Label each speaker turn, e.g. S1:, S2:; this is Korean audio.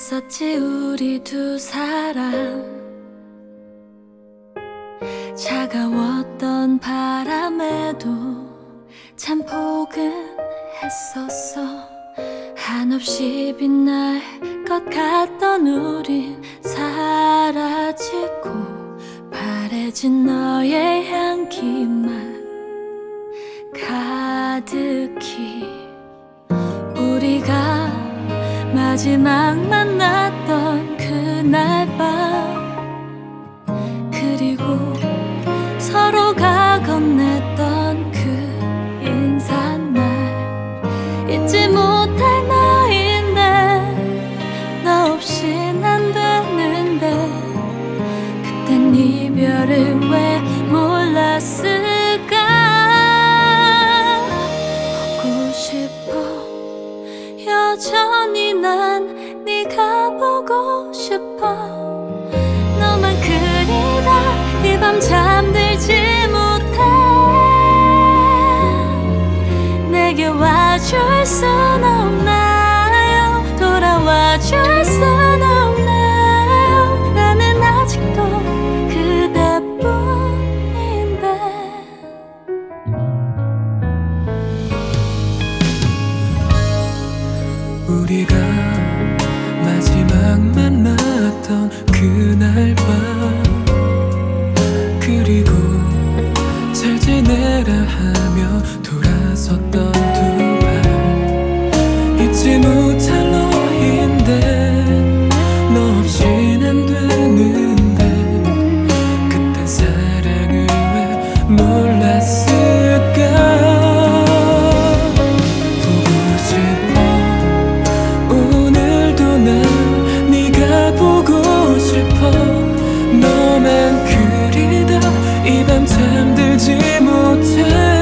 S1: 그랬었지 우리 두 사람. 차가웠던 바람에도 참 포근했었어. 한없이 빛날 것 같던 우린 사라지고 바래진 너의 향기만 가득히. 우리가 마지막 만났던 그날 밤, 그리고 서로가 건넸던 그 인사말, 잊지 못할 너인데 너 없인 안 되는데 그땐 이별을 왜 몰랐을까. 보고 싶어 여전히 난 네가 보고 싶어. 너만 그리다 이 밤 잠들지 못해. 내게 와줄 순 없나요? 돌아와줄 순 없나요? 나는 아직도 그대뿐인데.
S2: 우리가 마지막 만났던 그날 밤, 그리고 잘 지내라 하며 돌아섰던 두 발, 잊지 못할 너인데 너 없인 안 되는데 그땐 사랑을 왜 몰랐을까. 보고 싶어 오늘도 난 네가 보고 싶어. 너만 그리다 이 밤 잠들지 못해.